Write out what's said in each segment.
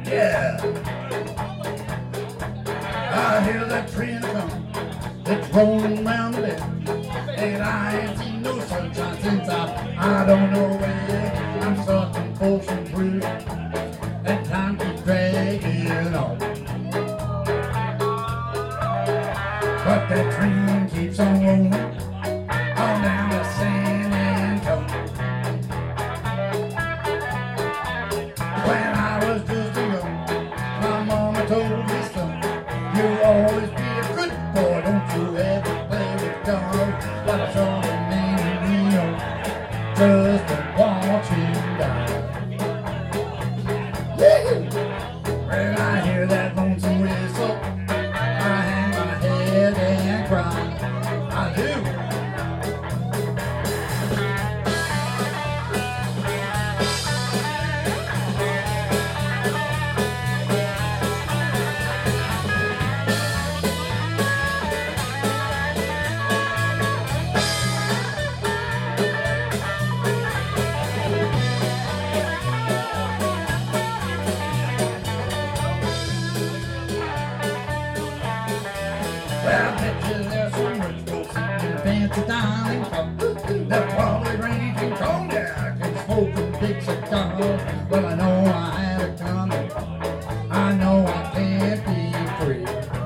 Yeah. I hear that train come. It's rolling round the bend. And I ain't seen no sunshine since I don't know when. I'm starting pushing through. And time keeps dragging on. But that train keeps on rolling on down to San Antonio. When I was just a young, my mama told me, son, you'll always be a good boy, don't you ever play with God. But I saw the man in Rio just to watch him die. When I hear that lonesome whistle, I hang my head and cry. I do. Well, I bet you there's some rich folks in the fancy dining car. They're probably drinking cognac and smoking big cigars. Well, I know I had it coming. I know I can't be free.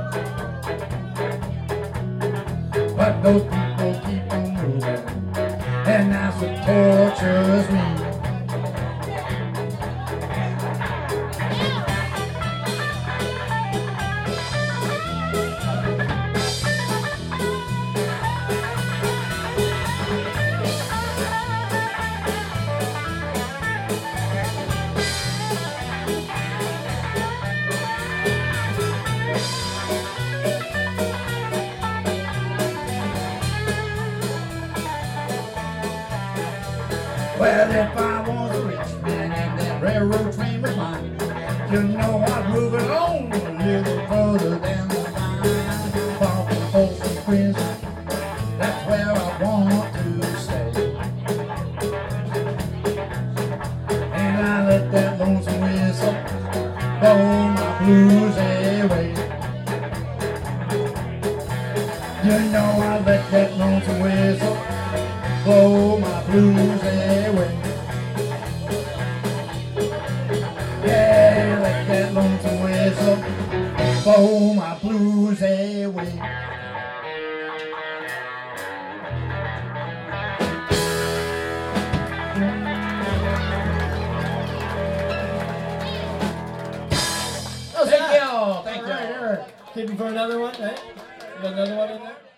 But those people keep on moving, and that's what tortures me. Well, if I was a rich man and that railroad train was mine, you know I'd move it on a little further down the line. Far from Folsom Prison, that's where I want to stay. And I let that lonesome whistle blow my blues away. You know I let that lonesome whistle blow my blues away. Yeah, let that lonesome whistle blow my blues away. Oh, thank y'all. Thank y'all. Kidding for another one, right? You got another one in there?